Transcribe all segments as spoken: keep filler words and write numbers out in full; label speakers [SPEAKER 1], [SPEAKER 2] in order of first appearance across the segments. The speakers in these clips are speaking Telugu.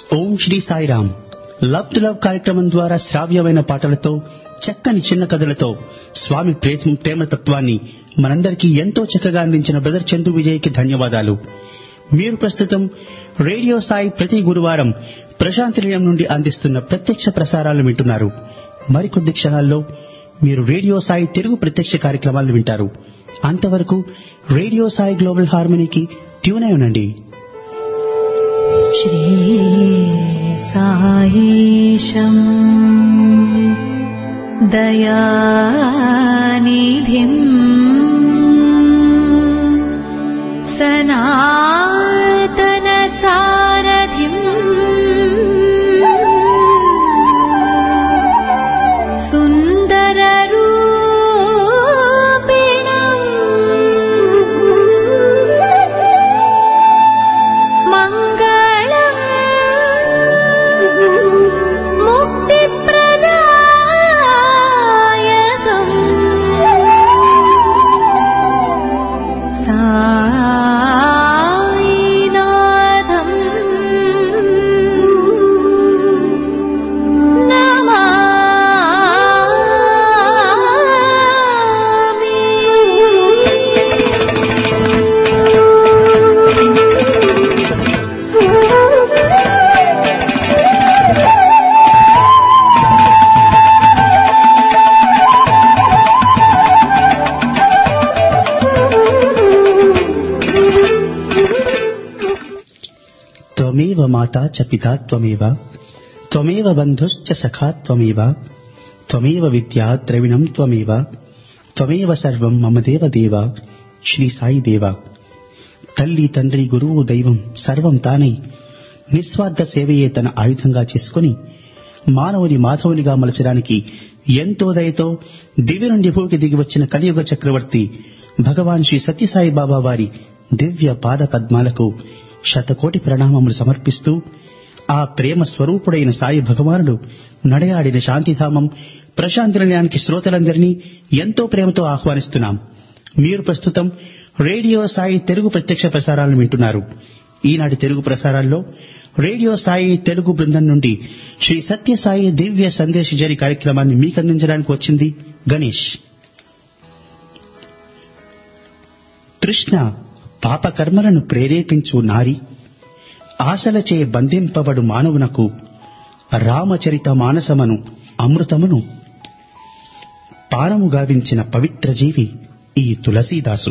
[SPEAKER 1] Om Sri Sairam. Love to love కార్యక్రమం ద్వారా శ్రావ్యమైన పాటలతో, చక్కని చిన్న కథలతో స్వామి ప్రేమతత్వాన్ని మనందరికీ ఎంతో చక్కగా అందించిన బ్రదర్ చందు విజయ్కి ధన్యవాదాలు. మీరు ప్రస్తుతం రేడియో సాయి ప్రతి గురువారం ప్రశాంతి నిలయం నుండి అందిస్తున్న ప్రత్యక్ష ప్రసారాలు వింటున్నారు. మరికొద్ది క్షణాల్లో మీరు రేడియో సాయి తెలుగు ప్రత్యక్ష కార్యక్రమాలను వింటారు. అంతవరకు రేడియో సాయి గ్లోబల్ హార్మనీకి ట్యూన్ అయి ఉండండి.
[SPEAKER 2] శ్రీ సాయిశం దయానిధిం సనాతన సారథిం సుందర రూపిణం మంగళం ముక్తిప్రదాయకం సాయినాథం నమామి.
[SPEAKER 1] త్వమేవ మాతా చ పితా త్వమేవ త్వమేవ బంధుశ్చ సఖా త్వమేవ త్వమేవ విద్యా ద్రవిణం త్వమేవ త్వమేవ సర్వం మమ దేవ దేవ. శ్రీ సాయి దేవ. తల్లి, తండ్రి, గురువు, దైవం సర్వం తానై నిస్వార్థ సేవయే తన ఆయుధంగా చేసుకుని మానవుని మాధవునిగా మలచడానికి ఎంతో దయతో దివి నుండి భూకి దిగి వచ్చిన కలియుగ చక్రవర్తి భగవాన్ శ్రీ సత్యసాయి బాబా వారి దివ్య పాద పద్మాలకు శతకోటి ప్రణామములు సమర్పిస్తూ, ఆ ప్రేమ స్వరూపుడైన సాయి భగవానుడు నడయాడిన శాంతిధామం ప్రశాంతి నిలయానికి శ్రోతలందరినీ ఎంతో ప్రేమతో ఆహ్వానిస్తున్నాం. మీరు ప్రస్తుతం రేడియో సాయి తెలుగు ప్రత్యక్ష ప్రసారాలను వింటున్నారు. ఈనాటి తెలుగు ప్రసారాల్లో రేడియో సాయి తెలుగు బృందం నుండి శ్రీ సత్యసాయి దివ్య సందేశ జరి కార్యక్రమాన్ని మీకు అందించడానికి వచ్చింది గణేష్. కృష్ణ పాపకర్మలను ప్రేరేపించు నారి, ఆశలచే బంధింపబడు మానవునకు రామచరిత మానసమను అమృతమును పానము గావించిన పవిత్ర జీవి ఈ తులసీదాసు.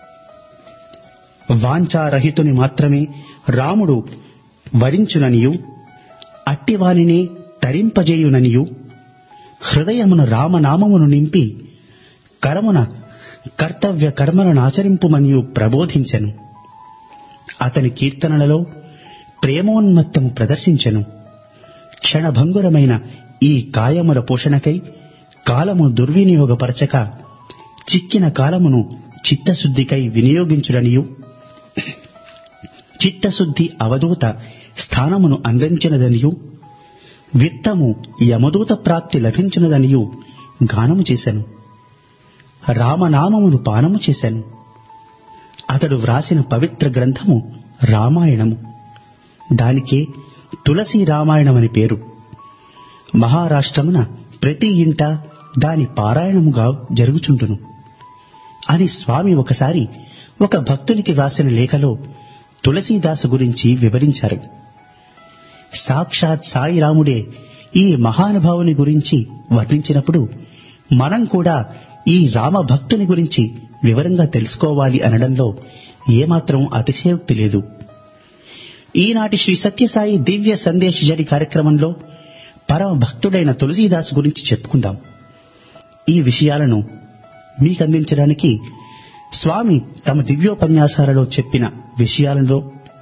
[SPEAKER 1] వాంఛారహితుని మాత్రమే రాముడు వరించుననియు, అట్టివానినే తరింపజేయుననియు, హృదయమున రామనామమును నింపి కరమున కర్తవ్య కర్మలనాచరింపుమనియు ప్రబోధించెను. అతని కీర్తనలలో ప్రేమోన్మత్తము ప్రదర్శించెను. క్షణభంగురమైన ఈ కాయముల పోషణకై కాలము దుర్వినియోగపరచక చిక్కిన కాలమును చిత్తశుద్ధికై వినియోగించుడనియు, చిత్తశుద్ధి అవధూత స్థానమును అందించినదనియు, విత్తము యమదూత ప్రాప్తి లభించినదనియు గానము చేశాను. రామనామమును పానము చేశాను. అతడు వ్రాసిన పవిత్ర గ్రంథము రామాయణము. దానికే తులసీ రామాయణమని పేరు. మహారాష్ట్రమున ప్రతి ఇంట దాని పారాయణముగా జరుగుచుండును అని స్వామి ఒకసారి ఒక భక్తునికి వ్రాసిన లేఖలో తులసీదాసు గురించి వివరించారు. సాక్షాత్ సాయిరాముడే ఈ మహానుభావుని గురించి వర్ణించినప్పుడు మనం కూడా ఈ రామ భక్తుని గురించి వివరంగా తెలుసుకోవాలి అనడంలో ఏమాత్రం అతిశయోక్తి లేదు. ఈనాటి శ్రీ సత్యసాయి దివ్య సందేశ జరి కార్యక్రమంలో పరమ భక్తుడైన తులసీదాసు గురించి చెప్పుకుందాం. ఈ విషయాలను మీకందించడానికి స్వామి తమ దివ్యోపన్యాసాలలో చెప్పిన విషయాలలో,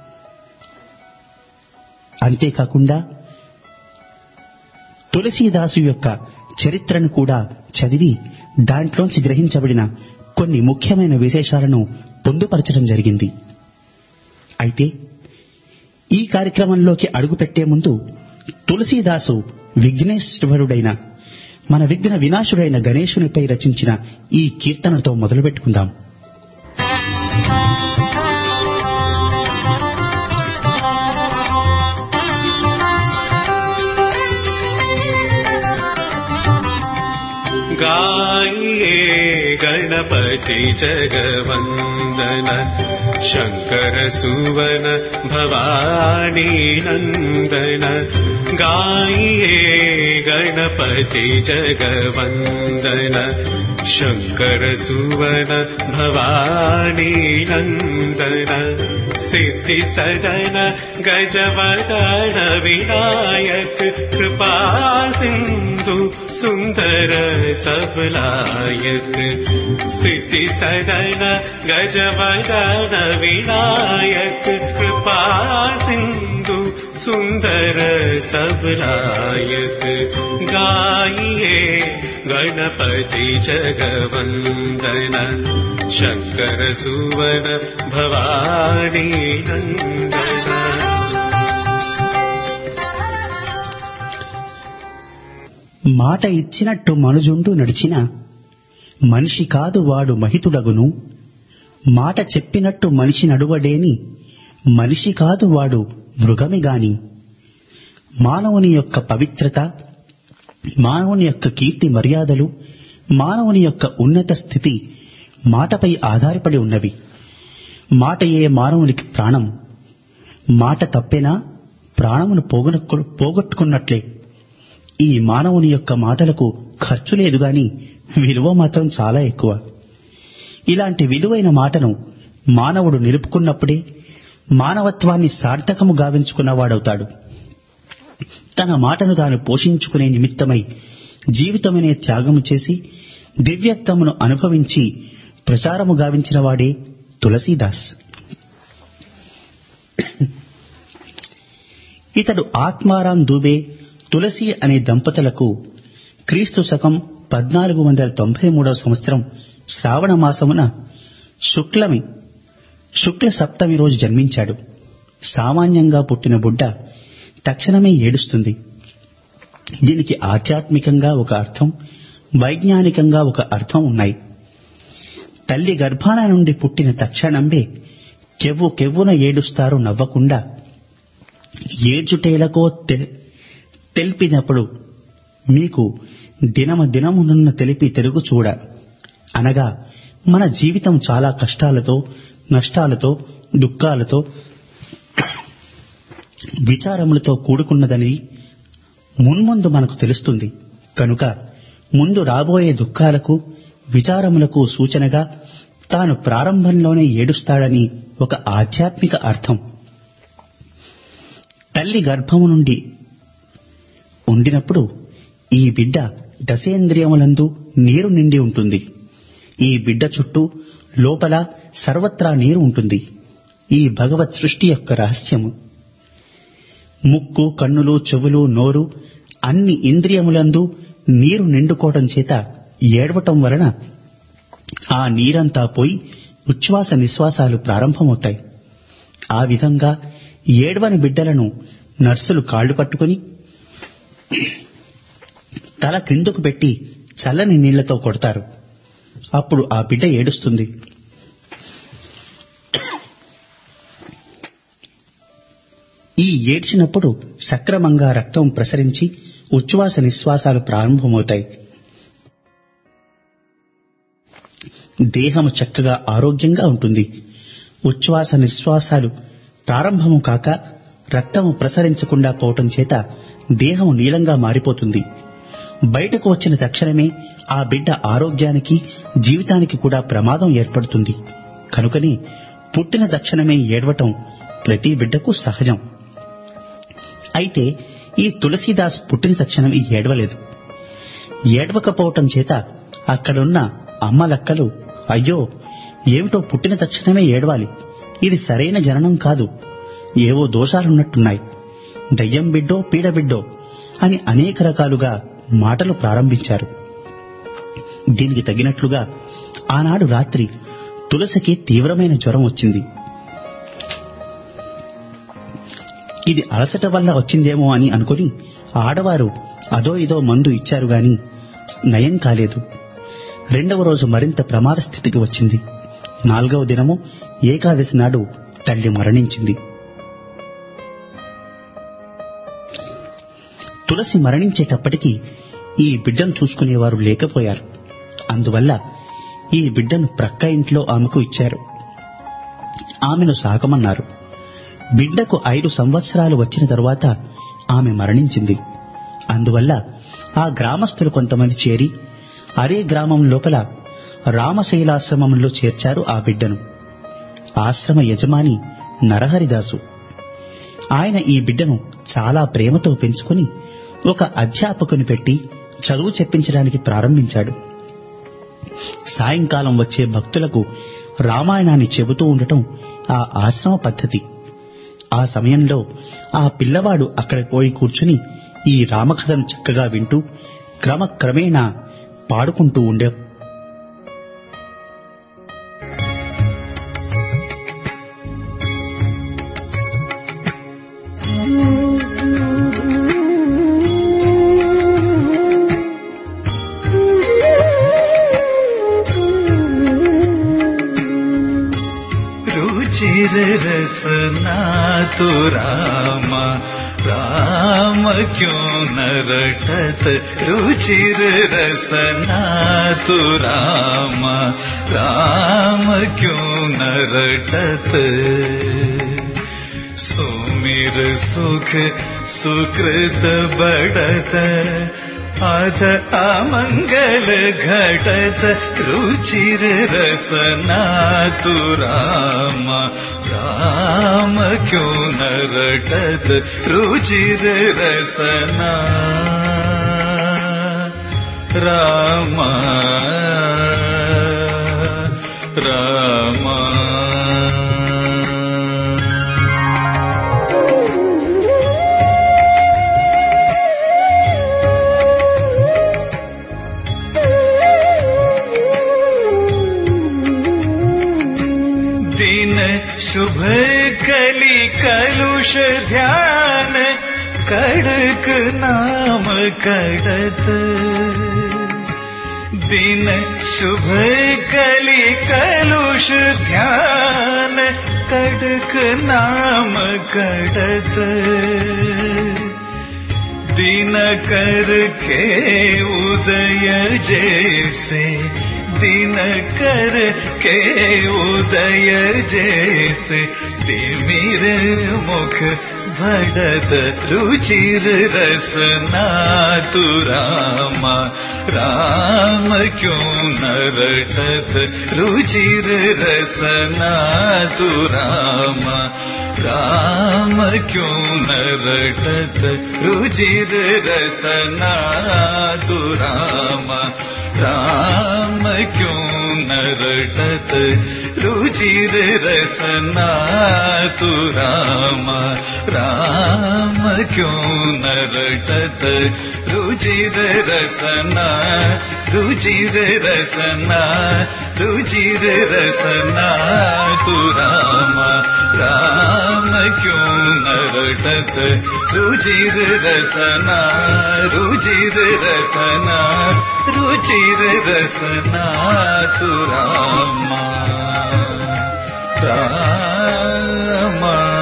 [SPEAKER 1] అంతేకాకుండా తులసీదాసు యొక్క చరిత్రను కూడా చదివి దాంట్లోంచి గ్రహించబడిన కొన్ని ముఖ్యమైన విశేషాలను పొందుపరచడం జరిగింది. అయితే ఈ కార్యక్రమంలోకి అడుగుపెట్టే ముందు తులసీదాసు విఘ్నేశ్వరుడైన, మన విఘ్న వినాశుడైన గణేశునిపై రచించిన ఈ కీర్తనతో మొదలుపెట్టుకుందాం.
[SPEAKER 3] गणपति जगवन्दन शङ्कर सुवन भवानी नन्दन गाइए गणपति जगवन्दन शङ्कर सुवन भवानी नन्दन सिद्धि सदन गजवदन विनायक कृपा सिंधु सुंदर सबलायक सिद्धि सदन गजवदन विनायक कृपा सिंधु सुंदर सबलायक गाइए गणपति जगवन्दन शङ्कर सुवन भवानी नन्दन।
[SPEAKER 1] మాట ఇచ్చినట్టు మనుజుండు నడిచిన మనిషి కాదు వాడు మహితుడగును. మాట చెప్పినట్టు మనిషి నడువడేని మనిషి కాదు వాడు మృగమిగాని. మానవుని యొక్క పవిత్రత, మానవుని యొక్క కీర్తి మర్యాదలు, మానవుని యొక్క ఉన్నత స్థితి మాటపై ఆధారపడి ఉన్నవి. మాటయే మానవునికి ప్రాణం. మాట తప్పినా ప్రాణమును పోగొట్టుకున్నట్లే. ఈ మానవుని యొక్క మాటలకు ఖర్చు లేదు గాని విలువ మాత్రం చాలా ఎక్కువ. ఇలాంటి విలువైన మాటను మానవుడు నిలుపుకున్నప్పుడే మానవత్వాన్ని సార్థకము గావించుకున్నవాడవుతాడు. తన మాటను తాను పోషించుకునే నిమిత్తమై జీవితమనే త్యాగము చేసి దివ్యత్వమును అనుభవించి ప్రచారము గావించిన వాడే తులసీదాస్. ఇతడు ఆత్మారాం దూబే తులసి అనే దంపతులకు క్రీస్తు శకం పద్నాలుగు వందల తొంభై మూడవ సంవత్సరం శ్రావణ మాసమున శుక్లమి శుక్ల సప్తమి రోజు జన్మించాడు. సామాన్యంగా పుట్టిన బుడ్డ తక్షణమే ఏడుస్తుంది. దీనికి ఆధ్యాత్మికంగా ఒక అర్థం, వైజ్ఞానికంగా ఒక అర్థం ఉన్నాయి. తల్లి గర్భాన నుండి పుట్టిన తక్షణమే కెవ్వు కెవ్వున ఏడుస్తారు నవ్వకుండా. ఏడ్చుటేలకో తెలిపినప్పుడు మీకు దినమ దినమునున్న తెలిపి తెలుగు చూడ. అనగా మన జీవితం చాలా కష్టాలతో, నష్టాలతో, దుఃఖాలతో, విచారములతో కూడుకున్నదని మున్ముందు మనకు తెలుస్తుంది. కనుక ముందు రాబోయే దుఃఖాలకు, విచారములకు సూచనగా తాను ప్రారంభంలోనే ఏడుస్తాడని ఒక ఆధ్యాత్మిక అర్థం. తల్లి గర్భము నుండి ఉండినప్పుడు ఈ బిడ్డ దశేంద్రియములందు నీరు నిండి ఉంటుంది. ఈ బిడ్డ చుట్టూ లోపల సర్వత్రా నీరు ఉంటుంది. ఈ భగవత్ సృష్టి యొక్క రహస్యము. ముక్కు, కన్నులు, చెవులు, నోరు అన్ని ఇంద్రియములందు నీరు నిండుకోవటం చేత ఏడవటం వలన ఆ నీరంతా పోయి ఉచ్ఛ్వాస నిశ్వాసాలు ప్రారంభమవుతాయి. ఆ విధంగా ఏడవని బిడ్డలను నర్సులు కాళ్లు పట్టుకుని తల క్రిందకు పెట్టి చల్లని నీళ్లతో కొడతారు. అప్పుడు ఆ బిడ్డ ఏడుస్తుంది. ఈ ఏడ్చినప్పుడు సక్రమంగా రక్తం ప్రసరించి ఉచ్ఛ్వాస నిశ్వాసాలు ప్రారంభమవుతాయి. దేహము చక్కగా ఆరోగ్యంగా ఉంటుంది. ఉచ్ఛ్వాస నిశ్వాసాలు ప్రారంభము కాక రక్తము ప్రసరించకుండా పోవటం చేత దేహము నీలంగా మారిపోతుంది. బయటకు వచ్చిన తక్షణమే ఆ బిడ్డ ఆరోగ్యానికి, జీవితానికి కూడా ప్రమాదం ఏర్పడుతుంది. కనుకని పుట్టిన తక్షణమే ఏడవటం ప్రతి బిడ్డకు సహజం. అయితే ఈ తులసీదాస్ పుట్టిన తక్షణమే ఏడవలేదు. ఏడవకపోవటం చేత అక్కడున్న అమ్మలక్కలు, అయ్యో ఏమిటో పుట్టిన తక్షణమే ఏడవాలి, ఇది సరైన జననం కాదు, ఏవో దోషాలున్నట్టున్నాయి, దయ్యం బిడ్డో పీడబిడ్డో అని అనేక రకాలుగా మాటలు ప్రారంభించారు. దీనికి తగినట్లుగా ఆనాడు రాత్రి తులసికి తీవ్రమైన జ్వరం వచ్చింది. ఇది అలసట వల్ల వచ్చిందేమో అని అనుకుని ఆడవారు అదో ఇదో మందు ఇచ్చారు గాని నయం కాలేదు. రెండవ రోజు మరింత ప్రమాద స్థితికి వచ్చింది. నాలుగవ దినము ఏకాదశి నాడు తల్లి మరణించింది. తులసి మరణించేటప్పటికీ ఈ బిడ్డను చూసుకునేవారు లేకపోయారు. అందువల్ల ఈ బిడ్డను ప్రక్క ఇంట్లో ఆమెకు ఇచ్చారు. ఆమెను సాకమన్నారు. బిడ్డకు ఐదు సంవత్సరాలు వచ్చిన తరువాత ఆమె మరణించింది. అందువల్ల ఆ గ్రామస్తులు కొంతమంది చేరి అదే గ్రామం లోపల రామశైలాశ్రమంలో చేర్చారు ఆ బిడ్డను. ఆశ్రమ యజమాని నరహరిదాసు. ఆయన ఈ బిడ్డను చాలా ప్రేమతో పెంచుకుని ఒక అధ్యాపకుని పెట్టి చదువు చెప్పించడానికి ప్రారంభించాడు. సాయంకాలం వచ్చే భక్తులకు రామాయణాన్ని చెబుతూ ఉండటం ఆ ఆశ్రమ పద్ధతి. ఆ సమయంలో ఆ పిల్లవాడు అక్కడ పోయి కూర్చుని ఈ రామకథను చక్కగా వింటూ క్రమక్రమేణా పాడుకుంటూ ఉండే.
[SPEAKER 4] रसना तो राम राम क्यों न रटत रुचिर रसना तो राम राम क्यों न रटत सुमिर सुख सुकृत बढ़त अध अमंगल घटत रुचिर रसना तु राम राम क्यों न रटत रुचिर रसना राम राम शुभ कली कलुष ध्यान कड़क नाम कड़त दिन शुभ कली कलुष ध्यान कड़क नाम कड़त दिन कर के उदय जैसे दिन कर के उदय जैसे तिमिर मुख बढ़त रुचिर रसना तु राम राम क्यों न रटत रुचिर रसना तु राम राम क्यों न रटत रुचिर रसना तु राम राम क्यों न रटत रुचिर रसना तु राम राम क्यों न रटत रुचिर रसना रुचिर रसना रुचिर रसना तु राम राम क्यों न रटत रुचिर रसना रुचिर रसना रुचिर रसना तु राम राम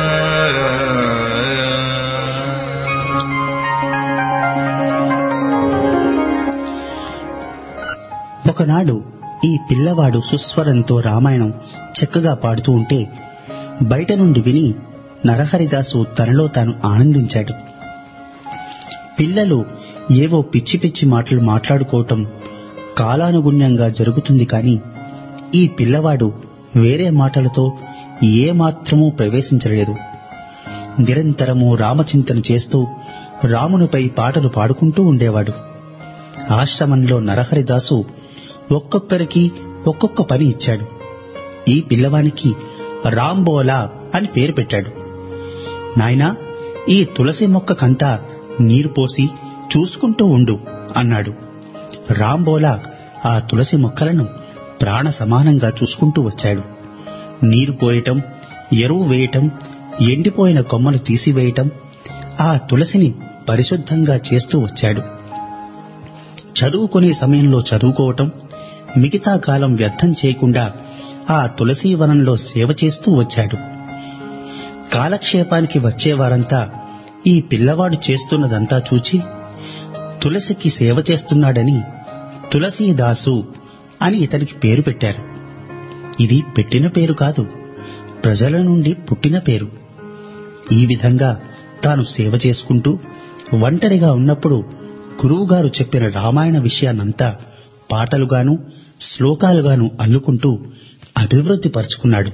[SPEAKER 1] ఒకనాడు ఈ పిల్లవాడు సుస్వరంతో రామాయణం చక్కగా పాడుతూ ఉంటే బయట నుండి విని నరహరిదాసు తనలో తాను ఆనందించాడు. పిల్లలు ఏవో పిచ్చి పిచ్చి మాటలు మాట్లాడుకోవటం కాలానుగుణ్యంగా జరుగుతుంది, కానీ ఈ పిల్లవాడు వేరే మాటలతో ఏ మాత్రమూ ప్రవేశించలేదు. నిరంతరము రామచింతన చేస్తూ రామునిపై పాటలు పాడుకుంటూ ఉండేవాడు. ఆశ్రమంలో నరహరిదాసు ఒక్కొక్కరికి ఒక్కొక్క పని ఇచ్చాడు. ఈ పిల్లవానికి రాంబోలా అని పేరు పెట్టాడు. నాయనా, ఈ తులసి మొక్కకంతా నీరు పోసి చూసుకుంటూ ఉండు అన్నాడు. రాంబోలా ఆ తులసి మొక్కలను ప్రాణ సమానంగా చూసుకుంటూ వచ్చాడు. నీరు పోయటం, ఎరువు వేయటం, ఎండిపోయిన కొమ్మలు తీసివేయటం, ఆ తులసిని పరిశుద్ధంగా చేస్తూ వచ్చాడు. చదువుకునే సమయంలో చదువుకోవటం, మిగతా కాలం వ్యర్థం చేయకుండా ఆ తులసీ వనంలో సేవ చేస్తూ వచ్చాడు. కాలక్షేపానికి వచ్చేవారంతా ఈ పిల్లవాడు చేస్తున్నదంతా చూచి తులసికి సేవ చేస్తున్నాడని తులసీదాసు అని ఇతనికి పేరు పెట్టారు. ఇది పెట్టిన పేరు కాదు, ప్రజల నుండి పుట్టిన పేరు. ఈ విధంగా తాను సేవ చేసుకుంటూ ఒంటరిగా ఉన్నప్పుడు గురువుగారు చెప్పిన రామాయణ విషయాన్నంతా పాటలుగాను శ్లోకాలుగాను అల్లుకుంటూ అభివృద్ధి పరుచుకున్నాడు.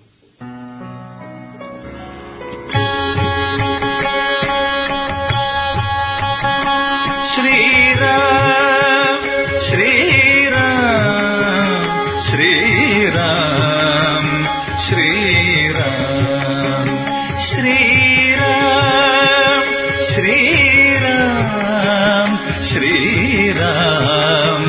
[SPEAKER 4] శ్రీరామ్ శ్రీరామ్ శ్రీరామ్ శ్రీరామ్ శ్రీరామ్ శ్రీరామ్ శ్రీరామ్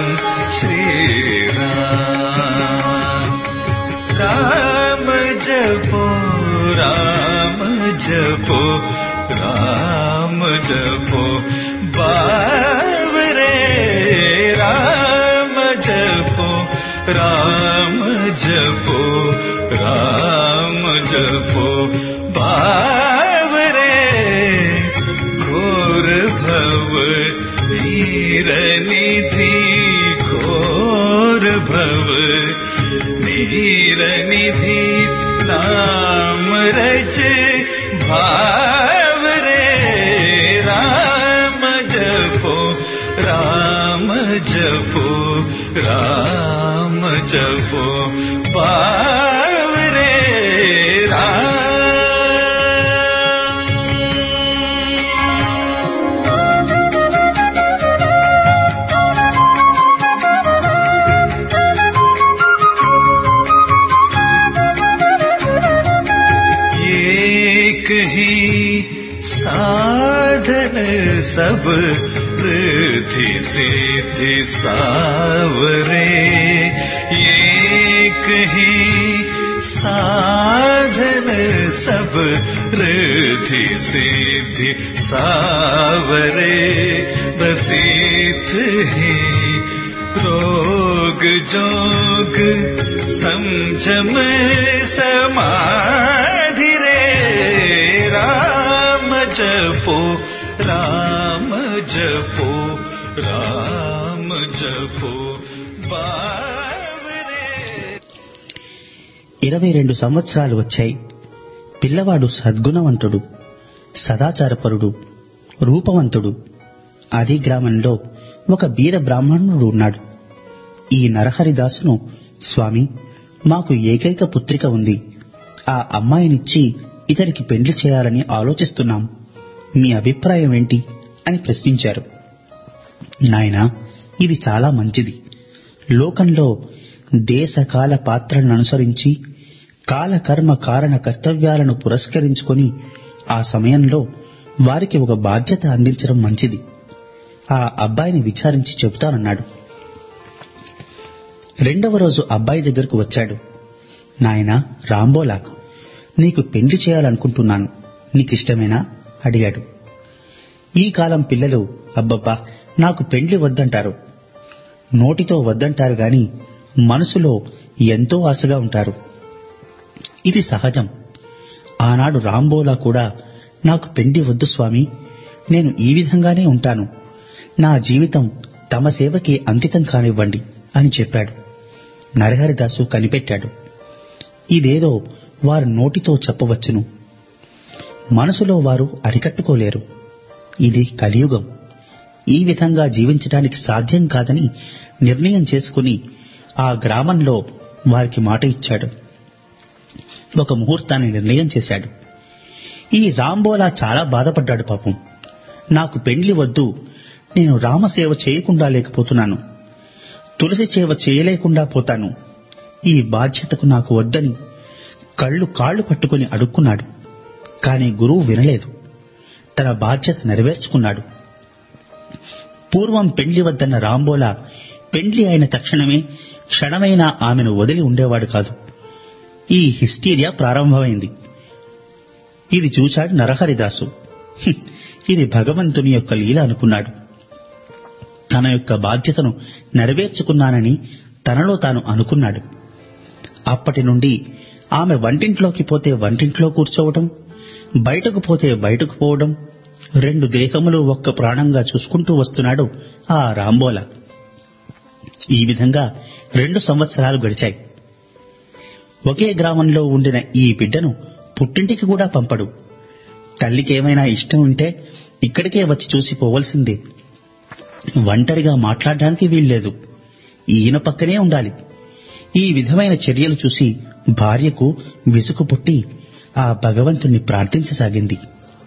[SPEAKER 4] శ్రీరామ్ రామ జపో రామ జపో రామ జపో బావరే రామ జపో రామ జపో రామ జపో బావరే ఘోర భవ వీర నిధి ఘోర భవ వీర నిధి नाम रज भावरे राम जपो राम जपो राम जपो भावरे राम। साधन सब रिद्धि सिद्धि सावरे एक ही साधन सब रिद्धि सिद्धि सावरे बसित ही रोग जोग समझम समाधि रे राम जपो राम जपो राम जपो बावरे।
[SPEAKER 1] ఇరవై రెండు సంవత్సరాలు వచ్చాయి. పిల్లవాడు సద్గుణవంతుడు, సదాచారపరుడు, రూపవంతుడు. అదే గ్రామంలో ఒక బీద బ్రాహ్మణుడు ఉన్నాడు. ఈ నరహరిదాసును, స్వామి, మాకు ఏకైక పుత్రిక ఉంది, ఆ అమ్మాయినిచ్చి ఇతనికి పెండ్లి చేయాలని ఆలోచిస్తున్నాం, మీ అభిప్రాయం ఏంటి అని ప్రశ్నించారు. నాయనా, ఇది చాలా మంచిది. లోకంలో దేశకాల పాత్రలను అనుసరించి కాలకర్మ కారణ కర్తవ్యాలను పురస్కరించుకొని ఆ సమయంలో వారికి ఒక బాధ్యత అందించడం మంచిది. ఆ అబ్బాయిని విచారించి చెబుతానన్నాడు. రెండవ రోజు అబ్బాయి దగ్గరకు వచ్చాడు. నాయనా రాంబోలా, నీకు పెండ్లి చేయాలనుకుంటున్నాను, నీకిష్టమేనా అడిగాడు. ఈ కాలం పిల్లలు అబ్బబ్బా నాకు పెండ్లి వద్దంటారు. నోటితో వద్దంటారు గాని మనసులో ఎంతో ఆశగా ఉంటారు. ఇది సహజం. ఆనాడు రాంబోలా కూడా నాకు పెండ్లి వద్దు స్వామి, నేను ఈ విధంగానే ఉంటాను, నా జీవితం తమ సేవకి అంకితం కానివ్వండి అని చెప్పాడు. నరహరిదాసు కనిపెట్టాడు, ఇదేదో వారు నోటితో చెప్పవచ్చును, మనసులో వారు అరికట్టుకోలేరు. ఇది కలియుగం. ఈ విధంగా జీవించడానికి సాధ్యం కాదని నిర్ణయం చేసుకుని ఆ గ్రామంలో వారికి మాట ఇచ్చాడు. ఒక ముహూర్తాన్ని నిర్ణయం చేశాడు. ఈ రాంబోలా చాలా బాధపడ్డాడు. పాపం, నాకు పెండ్లి వద్దు, నేను రామసేవ చేయకుండా లేకపోతున్నాను, తులసి సేవ చేయలేకుండా పోతాను, ఈ బాధ్యతకు నాకు వద్దని కళ్ళు కాళ్లు పట్టుకుని అడుక్కున్నాడు. కాని గురువు వినలేదు. తన బాధ్యత నెరవేర్చుకున్నాడు. పూర్వం పెండ్లి వద్దన్న రాంబోలా పెండ్లి అయిన తక్షణమే క్షణమైనా ఆమెను వదిలి ఉండేవాడు కాదు. ఈ హిస్టీరియా ప్రారంభమైంది. ఇది చూశాడు నరహరిదాసు. ఇది భగవంతుని యొక్క లీల అనుకున్నాడు. తన యొక్క బాధ్యతను నెరవేర్చుకున్నానని తనలో తాను అనుకున్నాడు. అప్పటి నుండి ఆమె వంటింట్లోకి పోతే వంటింట్లో కూర్చోవడం, బయటకు పోతే బయటకు పోవడం, రెండు దేహములు ఒక్క ప్రాణంగా చూసుకుంటూ వస్తున్నాడు ఆ రాంబోలా. ఈ విధంగా రెండు సంవత్సరాలు గడిచాయి. ఒకే గ్రామంలో ఉండిన ఈ బిడ్డను పుట్టింటికి కూడా పంపడు. తల్లికేమైనా ఇష్టం ఉంటే ఇక్కడికే వచ్చి చూసి పోవలసిందే. ఒంటరిగా మాట్లాడడానికి వీల్లేదు. ఈయన పక్కనే ఉండాలి. ఈ విధమైన చర్యలు చూసి భార్యకు విసుగు పుట్టి ఆ భగవంతుణ్ణి ప్రార్థించసాగింది.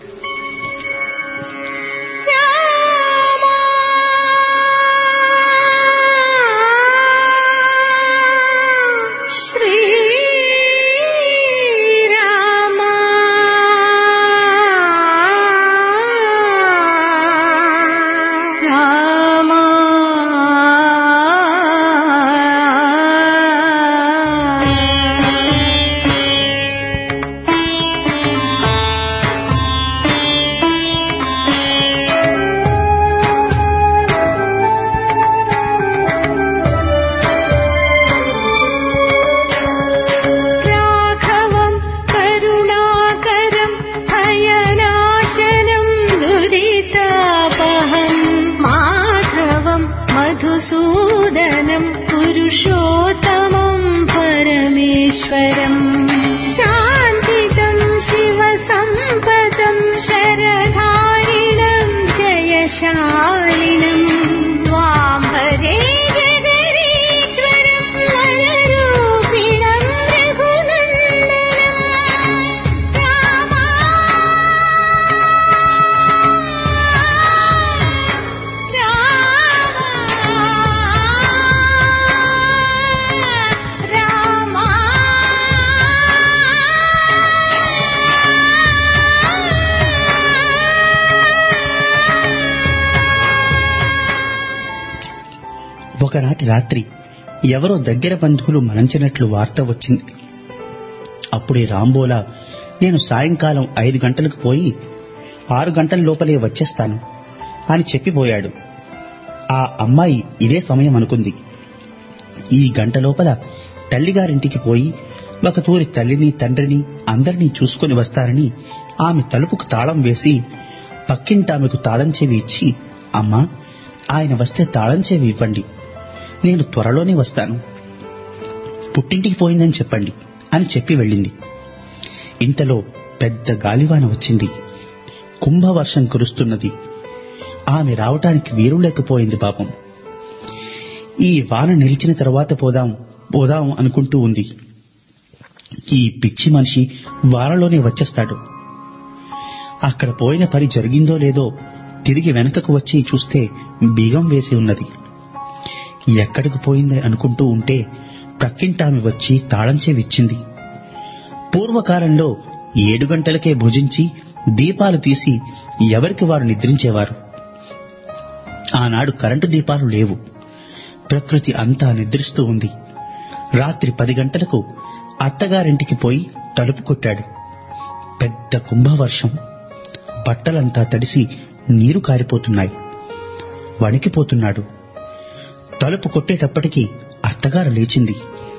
[SPEAKER 1] ఒకనాటి రాత్రి ఎవరో దగ్గర బంధువులు మరణించినట్లు వార్త వచ్చింది. అప్పుడే రాంబోలా, నేను సాయంకాలం ఐదు గంటలకు పోయి ఆరు గంటల లోపలే వచ్చేస్తాను అని చెప్పిపోయాడు. ఆ అమ్మాయి ఇదే సమయం అనుకుంది. ఈ గంట లోపల తల్లిగారింటికి పోయి ఒక తూరి తల్లిని తండ్రిని అందరినీ చూసుకుని వస్తారని ఆమె తలుపుకు తాళం వేసి పక్కింటామెకు తాళం చెవి ఇచ్చి, అమ్మా, ఆయన వస్తే తాళం చెవి ఇవ్వండి, నేను త్వరలోనే వస్తాను, పుట్టింటికి పోయిందని చెప్పండి అని చెప్పి వెళ్ళింది. ఇంతలో పెద్ద గాలివాన వచ్చింది. కుంభవర్షం కురుస్తున్నది. ఆమె రావటానికి వీలు లేకపోయింది పాపం. ఈ వాన నిలిచిన తరువాత పోదాం పోదాం అనుకుంటూ ఉంది. ఈ పిచ్చి మనిషి వానలోనే వచ్చేస్తాడు. అక్కడ పోయిన పని జరిగిందో లేదో తిరిగి వెనకకు వచ్చి చూస్తే బీగం వేసి ఉన్నది. ఎక్కడికి పోయింది అనుకుంటూ ఉంటే ప్రక్కింటామె వచ్చి తాళం చెవిచ్చింది. పూర్వకాలంలో ఏడు గంటలకే భుజించి దీపాలు తీసి ఎవరికి వారు నిద్రించేవారు. ఆనాడు కరెంటు దీపాలు లేవు. ప్రకృతి అంతా నిద్రిస్తూ ఉంది. రాత్రి పది గంటలకు అత్తగారింటికి పోయి తలుపు కొట్టాడు. పెద్ద కుంభవర్షం. బట్టలంతా తడిసి నీరు కారిపోతున్నాయి. వణికిపోతున్నాడు. తలుపు కొట్టేటప్పటికి అత్తగారు లేచింది.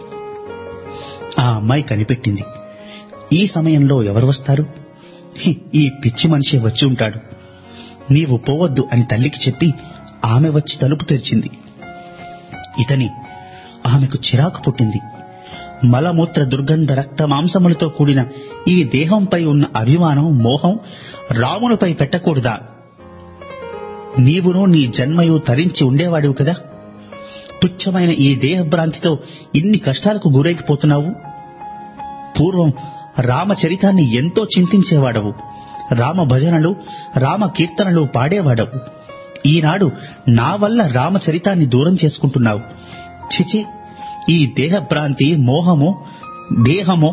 [SPEAKER 1] ఆ అమ్మాయి కనిపెట్టింది. ఈ సమయంలో ఎవరు వస్తారు? ఈ పిచ్చి మనిషి వచ్చి ఉంటాడు, నీవు పోవద్దు అని తల్లికి చెప్పి ఆమె వచ్చి తలుపు తెరిచింది. ఇతని ఆమెకు చిరాకు పుట్టింది. మలమూత్ర దుర్గంధ రక్త మాంసములతో కూడిన ఈ దేహంపై ఉన్న అభిమానం మోహం రామునిపై పెట్టకూడదా? నీవును నీ జన్మయు తరించి ఉండేవాడివు కదా. తుచ్చమైన ఈ దేహభ్రాంతితో ఇన్ని కష్టాలకు గురైపోతున్నావు. పూర్వం రామచరితాన్ని ఎంతో చింతించేవాడవు. రామ భజనలు రామ కీర్తనలు పాడేవాడవు. ఈనాడు నా వల్ల రామచరితాన్ని దూరం చేసుకుంటున్నావు. చిచి, ఈ దేహభ్రాంతి మోహము దేహమో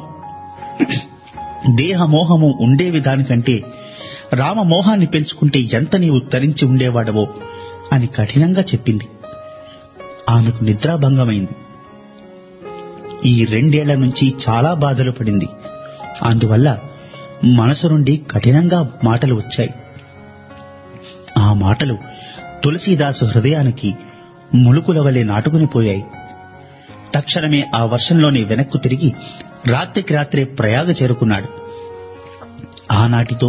[SPEAKER 1] దేహమోహము ఉండే విధానికంటే రామమోహాన్ని పెంచుకుంటే ఎంత నీవు తరించి ఉండేవాడవో అని కఠినంగా చెప్పింది. ఆమెకు నిద్రాభంగమైంది. ఈ రెండేళ్ల నుంచి చాలా బాధలు పడింది. అందువల్ల మనసు నుండి కఠినంగా మాటలు వచ్చాయి. ఆ మాటలు తులసీదాసు హృదయానికి ములుకుల వలె నాటుకుని పోయాయి. తక్షణమే ఆ వర్షంలోనే వెనక్కు తిరిగి రాత్రికి రాత్రే ప్రయాగ చేరుకున్నాడు. ఆనాటితో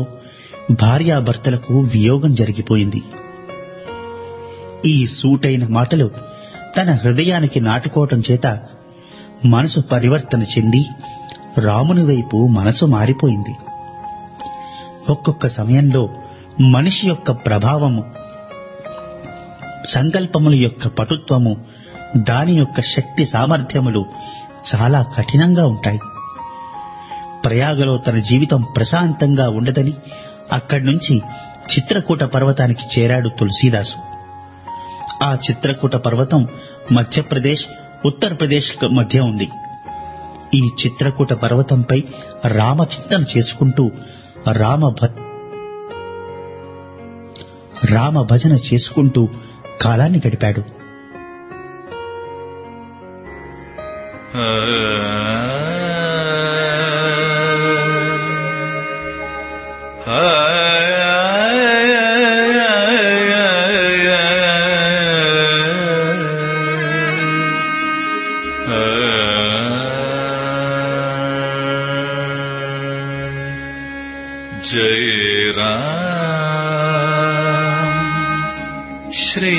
[SPEAKER 1] భార్యాభర్తలకు వియోగం జరిగిపోయింది. ఈ సూటైన మాటలు తన హృదయానికి నాటుకోవటం చేత మనసు పరివర్తన చెంది రాముని వైపు మనసు మారిపోయింది. ఒక్కొక్క సమయంలో మనిషి యొక్క ప్రభావము, సంకల్పముల యొక్క పటుత్వము, దాని యొక్క శక్తి సామర్థ్యములు చాలా కఠినంగా ఉంటాయి. ప్రయాగలో తన జీవితం ప్రశాంతంగా ఉండదని అక్కడి నుంచి చిత్రకూట పర్వతానికి చేరాడు తులసీదాసు. ఆ చిత్రకూట పర్వతం మధ్యప్రదేశ్, ఉత్తరప్రదేశ్ మధ్య ఉంది. ఈ చిత్రకూట పర్వతంపై రామచింతన చేసుకుంటూ రామ రామ భజన చేసుకుంటూ కాలాన్ని గడిపాడు.
[SPEAKER 4] जय राम श्री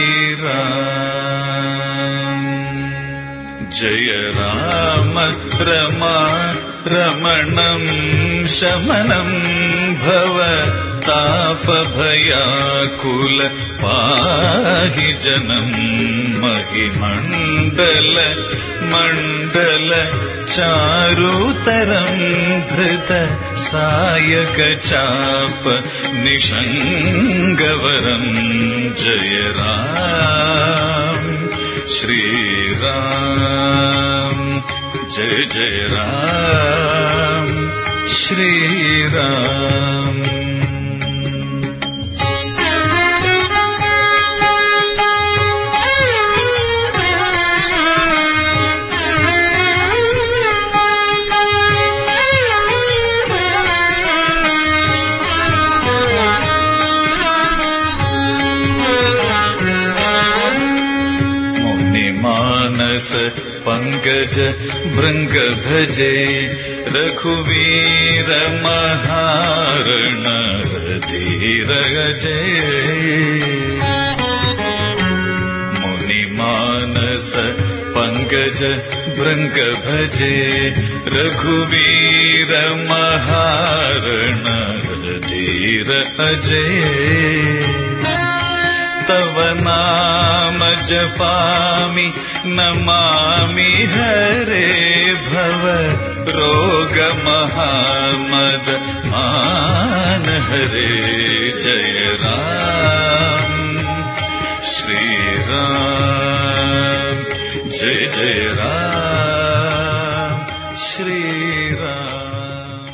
[SPEAKER 4] राम, जय राम रमा रमणं शमनं भव तापभयाकुल पाहि जनं महिमण्डल मण्डल चारुतरं धृत सायक चाप निषङ्गवरं, जय राम श्री राम, जय जय राम श्री राम. पंकज भृंग भजे रघुवीर महारण धीर गजे, मुनि मानस पंकज भृंग भजे रघुवीर महारण धीर अजे, तव नाम जपामि नमामि हरे भव रोग महामद मान हरे, जय राम श्री राम, जय जय राम श्री राम.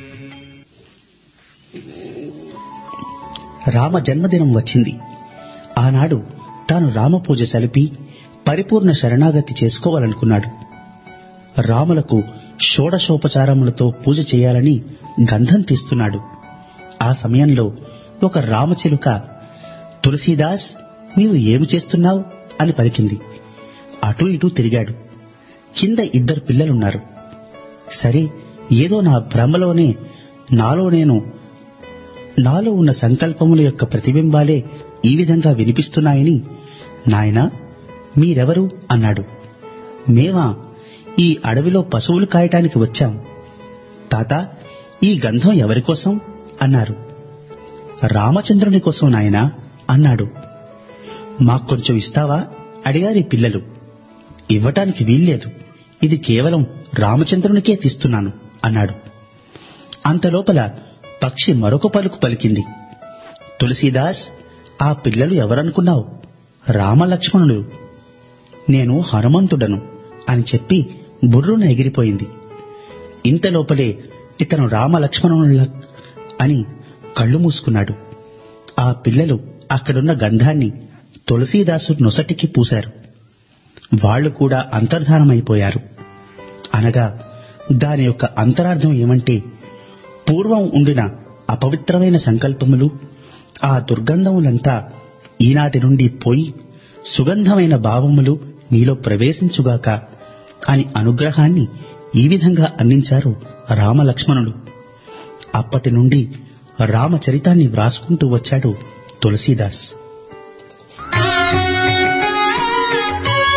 [SPEAKER 1] రామ జన్మదినం వచ్చింది. ఆనాడు తాను రామపూజ సలిపి పరిపూర్ణ శరణాగతి చేసుకోవాలనుకున్నాడు. రాములకు షోడశోపచారములతో పూజ చేయాలని గంధం తీస్తున్నాడు. ఆ సమయంలో ఒక రామచిలుక, తులసీదాస్ నీవు ఏమి చేస్తున్నావు అని పలికింది. అటూ ఇటూ తిరిగాడు. కింద ఇద్దరు పిల్లలున్నారు. సరే, ఏదో నా భ్రమలోనే నాలో నేను నాలో ఉన్న సంకల్పముల యొక్క ప్రతిబింబాలే ఈ విధంగా వినిపిస్తున్నాయని, నాయనా మీరెవరు అన్నాడు. మేమా ఈ అడవిలో పశువులు కాయటానికి వచ్చాం. తాత, ఈ గంధం ఎవరికోసం అన్నారు. రామచంద్రుని కోసం నాయనా అన్నాడు. మాకొంచెం ఇస్తావా అడిగారు పిల్లలు. ఇవ్వటానికి వీల్లేదు, ఇది కేవలం రామచంద్రునికే తీస్తున్నాను అన్నాడు. అంతలోపల పక్షి మరొక పలుకు పలికింది. తులసీదాస్, ఆ పిల్లలు ఎవరనుకున్నావు? రామలక్ష్మణులు. నేను హనుమంతుడను అని చెప్పి బుర్రున ఎగిరిపోయింది. ఇంతలోపలే ఇతను రామలక్ష్మణుల అని కళ్ళు మూసుకున్నాడు. ఆ పిల్లలు అక్కడున్న గంధాన్ని తులసీదాసు నొసటికి పూశారు. వాళ్లు కూడా అంతర్ధానమైపోయారు. అనగా దాని యొక్క అంతరార్థం ఏమంటే, పూర్వం ఉండిన అపవిత్రమైన సంకల్పములు, ఆ దుర్గంధములంతా ఈనాటి నుండి పోయి సుగంధమైన భావములు నీలో ప్రవేశించుగాక అని అనుగ్రహాన్ని ఈ విధంగా అందించారు రామలక్ష్మణులు. అప్పటి నుండి రామచరితాన్ని వ్రాసుకుంటూ వచ్చాడు తులసీదాస్.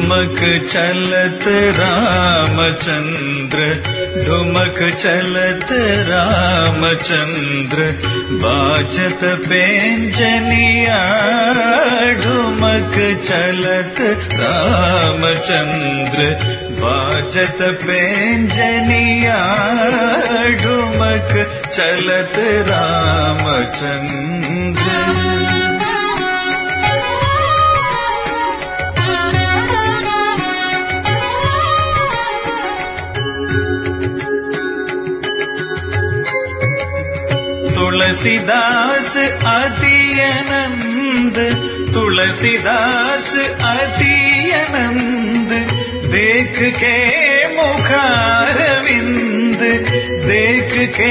[SPEAKER 4] ढुमक चलत रामचंद्र ढुमक चलत रामचंद्र बाजत पेंजनिया ढुमक चलत रामचंद्र बाजत पेंजनिया ढुमक चलत रामचंद्र तुलसीदास अति आनंद तुलसीदास अति आनंद देख के मुखारविंद देख के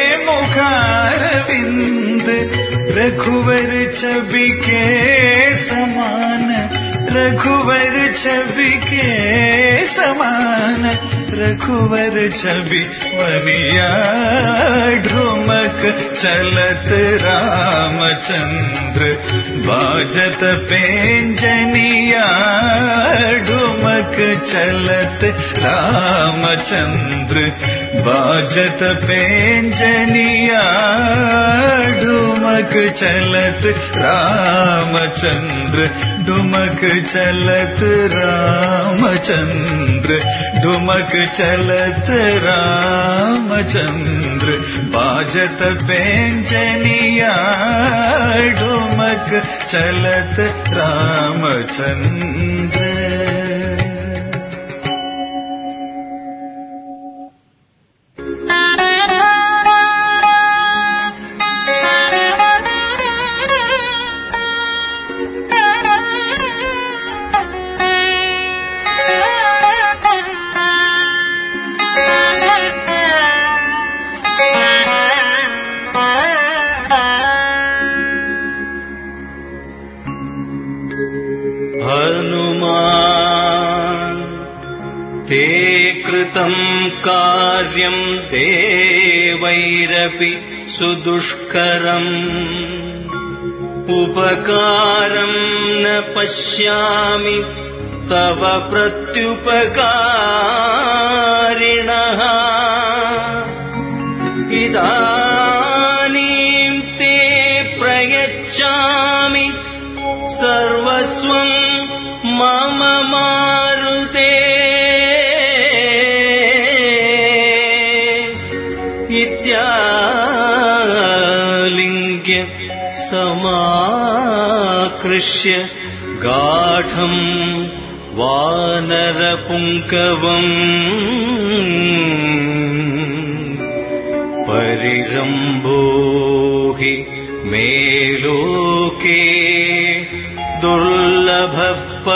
[SPEAKER 4] मुखारविंद रघुवर छवि के समान रघुवर छवि के समान रघुवर छवि वनिया ढुमक चलत रामचंद्र बाजत पेंजनिया ढुमक चलत रामचंद्र बाजत पेंजनिया ढुमक चलत रामचंद्र ढुमक चलत रामचंद्र ढुमक चलत रामचंद्र बाजत पेंजनिया ढुमक चलत रामचंद्र
[SPEAKER 3] कार्यं देवैरपि सुदुष्करम् उपकारं न पश्यामि तव प्रत्युपकारिणः इदानीं ते प्रयच्छामि सर्वस्वं मम मारुते इत्यालिङ्ग्य समाकृष्य गाढं वानरपुङ्गवम् परिरम्भो हि मे लोके दुर्लभः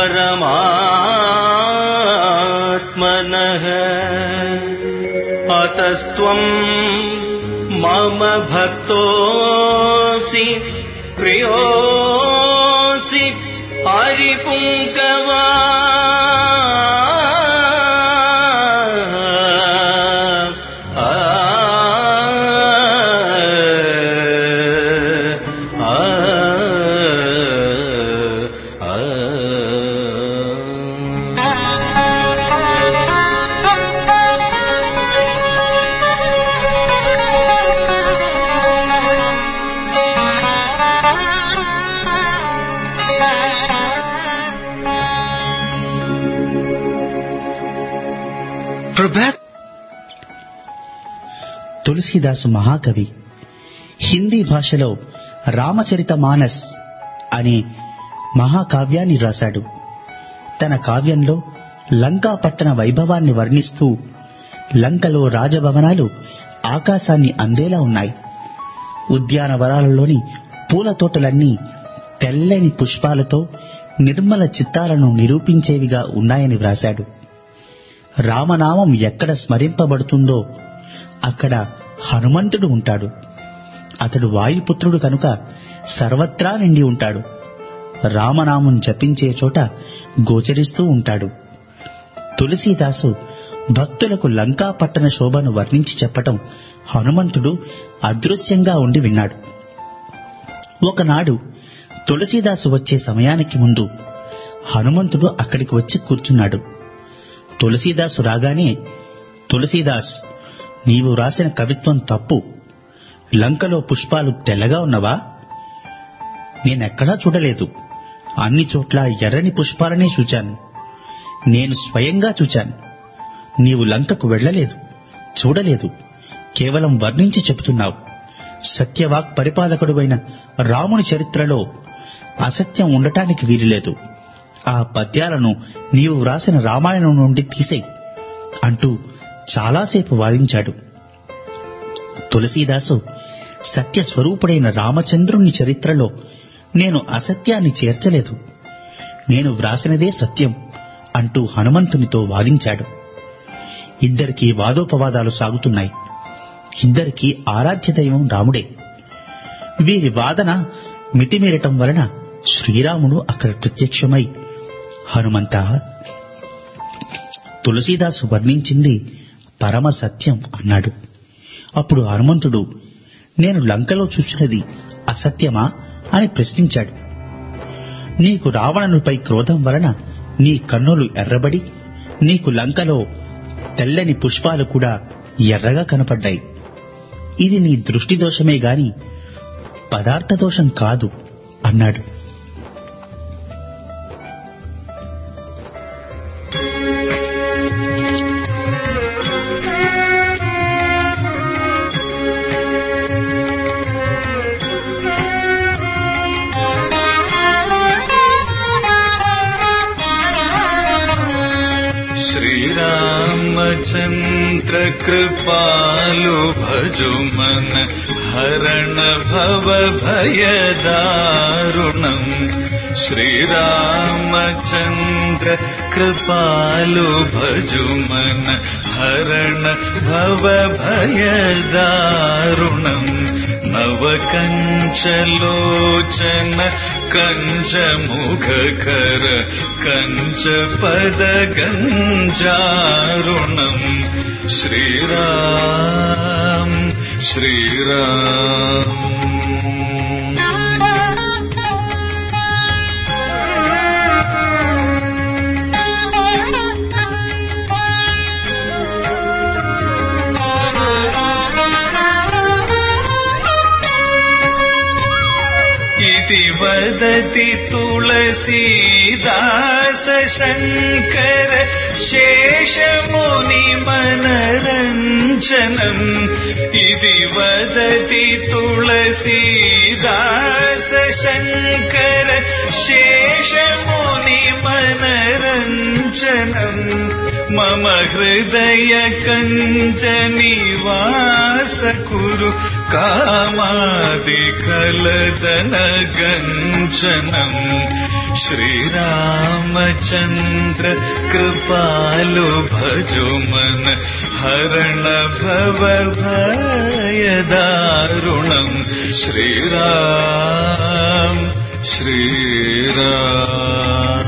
[SPEAKER 3] परमात्मनः अतस्त्वं मम भक्तोऽसि प्रियोऽसि हरिपुङ्गवा
[SPEAKER 1] తులసీదాసు మహాకవి హిందీ భాషలో రామచరిత మానస్ అనే మహాకావ్యాన్ని రాశాడు. తన కావ్యంలో లంకా పట్టణ వైభవాన్ని వర్ణిస్తూ లంకలో రాజభవనాలు ఆకాశాన్ని అందేలా ఉన్నాయి. ఉద్యానవనాలలోని పూల తోటలన్నీ తెల్లని పుష్పాలతో నిర్మల చిత్తాలను నిరూపించేవిగా ఉన్నాయని వ్రాశాడు. రామనామం ఎక్కడ స్మరింపబడుతుందో అక్కడ హనుమంతుడు ఉంటాడు. అతడు వాయుపుత్రుడు కనుక సర్వత్రా నిండి ఉంటాడు. రామనామం జపించే చోట గోచరిస్తూ ఉంటాడు. తులసీదాసు భక్తులకు లంకా పట్టణ శోభను వర్ణించి చెప్పటం హనుమంతుడు అదృశ్యంగా ఉండి విన్నాడు. ఒకనాడు తులసీదాసు వచ్చే సమయానికి ముందు హనుమంతుడు అక్కడికి వచ్చి కూర్చున్నాడు. తులసీదాసు రాగానే, తులసీదాస్, నీవు రాసిన కవిత్వం తప్పు. లంకలో పుష్పాలు తెల్లగా ఉన్నవా? నేనెక్కడా చూడలేదు. అన్ని చోట్ల ఎర్రని పుష్పాలనే చూచాను. నేను స్వయంగా చూచాను. నీవు లంకకు వెళ్లలేదు, చూడలేదు, కేవలం వర్ణించి చెబుతున్నావు. సత్యవాక్ పరిపాలకుడువైన రాముని చరిత్రలో అసత్యం ఉండటానికి వీలులేదు. ఆ పద్యాలను నీవు వ్రాసిన రామాయణం నుండి తీసేయ్ అంటూ చాలాసేపు వాదించాడు. తులసీదాసు, సత్యస్వరూపుడైన రామచంద్రుని చరిత్రలో నేను అసత్యాన్ని చేర్చలేదు. నేను వ్రాసినదే సత్యం అంటూ హనుమంతునితో వాదించాడు. ఇద్దరికీ వాదోపవాదాలు సాగుతున్నాయి. ఇద్దరికీ ఆరాధ్య దైవం రాముడే. వీరి వాదన మితిమీరటం వలన శ్రీరాముడు అక్కడ ప్రత్యక్షమై, హనుమంత, తులసీదాసు వర్ణించింది పరమ సత్యం అన్నాడు. అప్పుడు హనుమంతుడు, నేను లంకలో చూసినది అసత్యమా అని ప్రశ్నించాడు. నీకు రావణునిపై క్రోధం వలన నీ కన్నులు ఎర్రబడి నీకు లంకలో తెల్లని పుష్పాలు కూడా ఎర్రగా కనపడ్డాయి. ఇది నీ దృష్టి దోషమే గాని పదార్థ దోషం కాదు అన్నాడు.
[SPEAKER 4] चंद्र कृपालु भजु मन हरण भव भय दारुणं श्रीरामचंद्र कृपालु भजु मन हरण भव भय दारुणं नव कंचलोचन कंच मुखकर कंच पद गंजारुणं श्रीराम श्रीराम वदति तुलसीदास शंकर शेष मुनि मनरंजनम् इति वदति तुलसीदास शंकर शेष मुनि मनरंजनम् मम हृदय कंज निवास कुरु कामादिकलदन गंजनम् श्रीरामचंद्र कृपालु भजु मन हरण भव भय दारुणं श्रीराम श्रीराम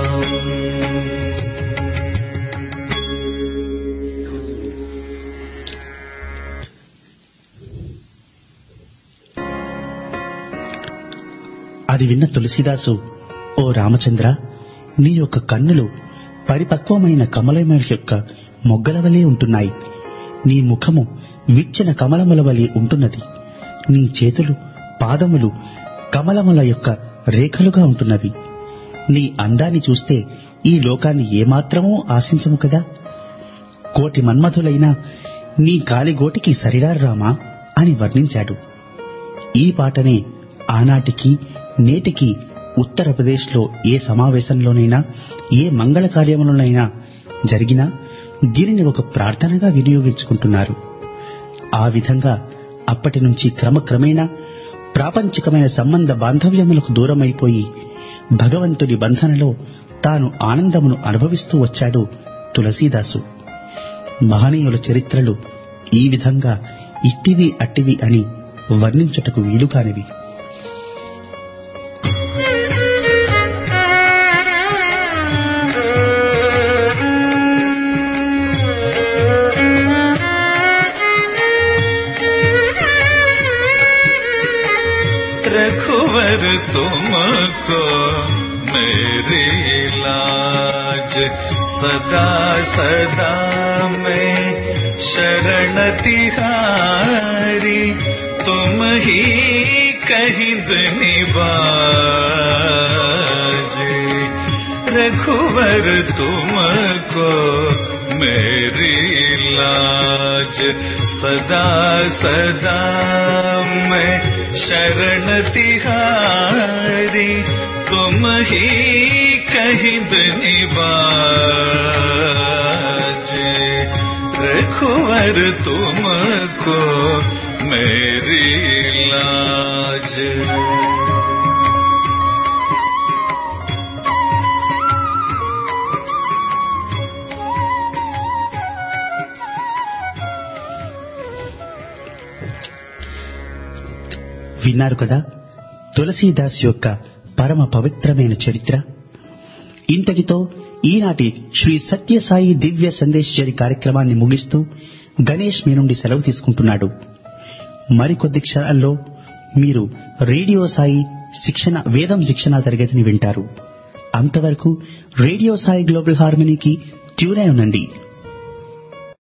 [SPEAKER 1] అది విన్న తులసీదాసు, ఓ రామచంద్ర, నీ యొక్క కన్నులు పరిపక్వమైన కమలముల యొక్క మొగ్గల వలె ఉంటున్నాయి. నీ ముఖము విచ్చిన కమలముల వలె ఉంటున్నది. నీ చేతులు పాదములు కమలముల యొక్క రేఖలుగా ఉంటున్నవి. నీ అందాన్ని చూస్తే ఈ లోకాన్ని ఏమాత్రమూ ఆశించము కదా. కోటి మన్మధులైనా నీ కాలిగోటికి సరిరారు రామా అని వర్ణించాడు. ఈ పాటనే ఆనాటికి నేటికి ఉత్తరప్రదేశ్లో ఏ సమావేశంలోనైనా ఏ మంగళ కార్యములోనైనా జరిగినా దీనిని ఒక ప్రార్థనగా వినియోగించుకుంటున్నారు. ఆ విధంగా అప్పటి నుంచి క్రమక్రమేణా ప్రాపంచికమైన సంబంధ బాంధవ్యములకు దూరమైపోయి భగవంతుడి బంధనలో తాను ఆనందమును అనుభవిస్తూ వచ్చాడు తులసీదాసు. మహనీయుల చరిత్రలు ఈ విధంగా ఇట్టివి అట్టివి అని వర్ణించుటకు వీలుకానివి.
[SPEAKER 4] रघुवर तुमको मेरी लाज सदा सदा मैं शरण तिहारी तुम ही कहिं निबाजे रघुवर तुमको मेरी लाज सदा सदा मैं शरण तिहारी तुम ही कहिं निबाजे रघुवर तुमको मेरी लाज।
[SPEAKER 1] విన్నారు కదా తులసీదాస్ యొక్క పరమ పవిత్రమైన చరిత్ర. ఇంతటితో ఈనాటి శ్రీ సత్యసాయి దివ్య సందేశజరి కార్యక్రమాన్ని ముగిస్తూ గణేష్ మీ నుండి సెలవు తీసుకుంటున్నాడు. మరికొద్ది క్షణాల్లో మీరు రేడియో సాయి శిక్షణ వేదం శిక్షణ తరగతిని వింటారు. అంతవరకు రేడియో సాయి గ్లోబల్ హార్మనీకి ట్యూన్ అయి ఉండండి.